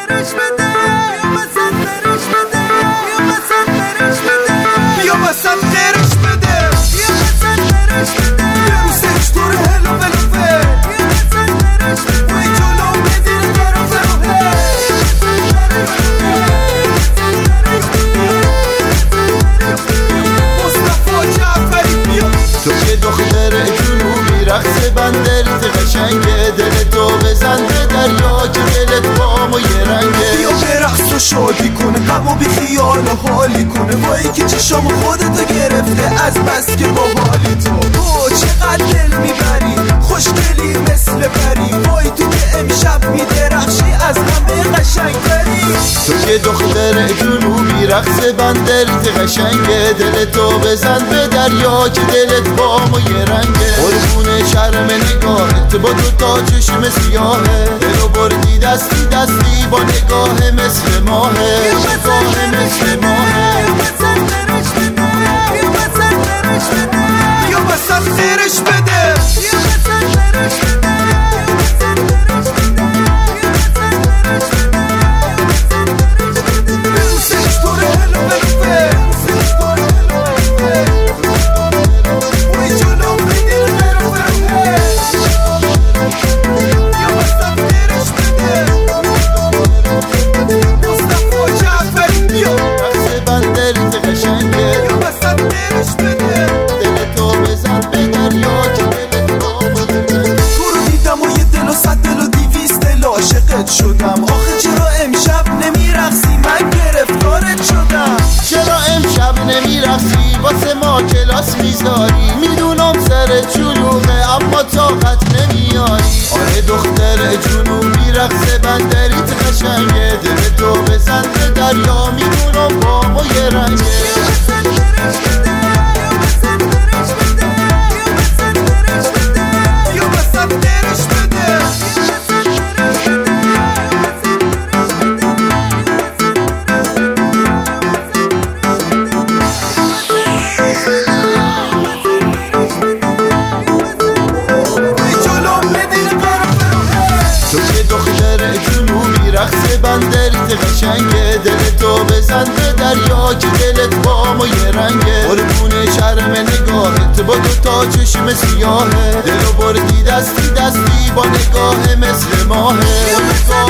مسندرش بده، بیا مسندرش بده، بیا مسندرش بده، بیا مسندرش بده، بیا مسندرش بده، روسش تو رو هلو بلوفه، بیا مسندرش بده، وی جلو بدیر طرف روحه، مصطفی جعفری بیا. تو که دختر جنوبی رقص بندریت قشنگه، دل تو بزن به دریا که دلت با ما یه رنگه. بیا برقص و شادی کنه، غم و بی خیال و حالی کنه، وایی که چشام خودتو گرفته از بس که با حالی تو چقدر دل میبری، خوشگلی مثل پری، وای تو که امشب میدرخشی از همه قشنگتری. تو که دختر جنوبی رقص بندریت قشنگه، دل تو بزن به دریا که دلت با ما یه رنگه. قربون شرم نگاهت با دو تا چشم سیاهه، دلو بردی دستی دستی با نگاه مثل ماهه، نگاه مثل ماهه. بیا مسندرش بده، بیا مسندرش بده، بیا مسندرش بده، بیا مسندرش بده، بیا مسندرش بده، بیا مسندرش بده، روسش تو رو هلو بلوفه، روسش تو رو هلو بلوفه، وی جلو بدیر طرف روحه، بیا مسندرش بده، مصطفی جعفری بیا. رقص بندریت قشنگه، بیا مسندرش بده، دل تو بزن به دریا که دلت با ما یه رنگه. تو رو دیدم و یه دل و 100 دل و 200 دل عاشقت شدم، آخه چرا امشب نمیرقصی من گرفتارت شدم. چرا امشب نمیرقصی واسه ما کلاس میذاری، میدونم سر شلوغه اما طاقت نمیاری. آره دختر جنوبی رقص بندریت قشنگه، دل تو بزن به دریا میدونم با ما یه رنگه. بیا مسندرش بده، بیا مسندرش بده، بیا مسندرش بده، بیا مسندرش بده، بیا مسندرش بده، وی جلو بدیر طرف روحه. تو که دختر جنوبی رقص بندریت قشنگه، دل تو بزن به دریا که دلت با ما یه رنگه. قربون شرم نگاهت با دو تا چشم سیاهه، دلو بردی دستی دستی با نگاه مثل ماهه، نگاه